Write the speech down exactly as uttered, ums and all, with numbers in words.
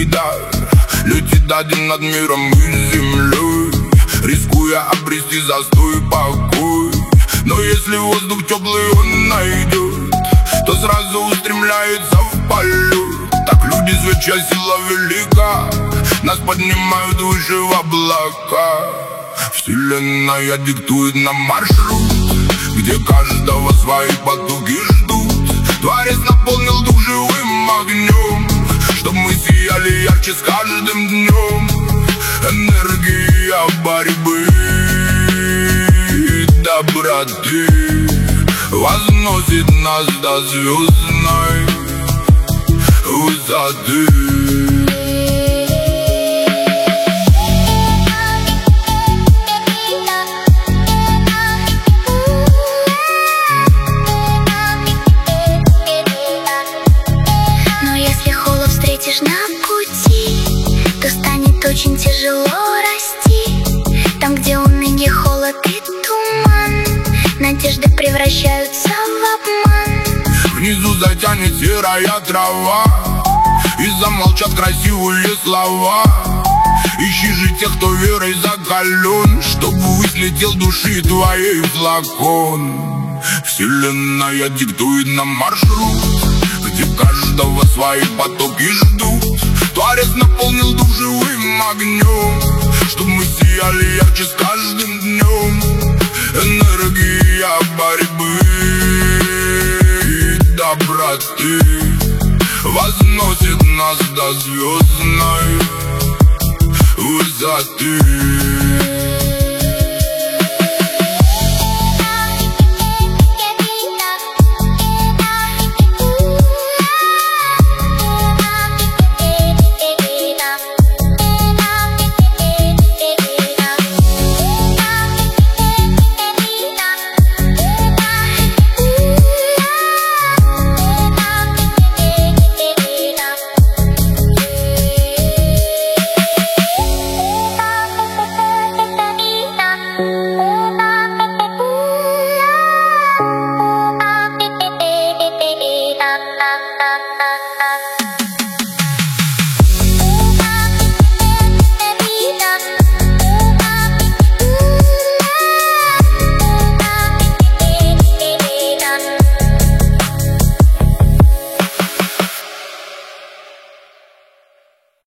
невиданный дар летит один над миром и землей, рискуя обрести застой и покой. Но если воздух теплый он найдет, то сразу устремляется в полет. Так люди зверь, чья сила велика, нас поднимают выше в облака. Вселенная диктует нам маршрут, где каждого свои потуги ждут. Творец наполнил дух живым огнем, чтоб мы сияли ярче с каждым днем. Энергия борьбы и доброты возносит нас до звездной высоты. На пути, то станет очень тяжело расти. Там, где уныние, холод и туман, надежды превращаются в обман. Внизу затянет серая трава, и замолчат красивые слова. Ищи же тех, кто верой закален, чтобы высветил души твоей флакон. Вселенная диктует нам маршрут, где каждого свои потоки ждут. Творец наполнил дух живым огнем, чтоб мы сияли ярче с каждым днем. Энергия борьбы и доброты возносит нас до звездной высоты.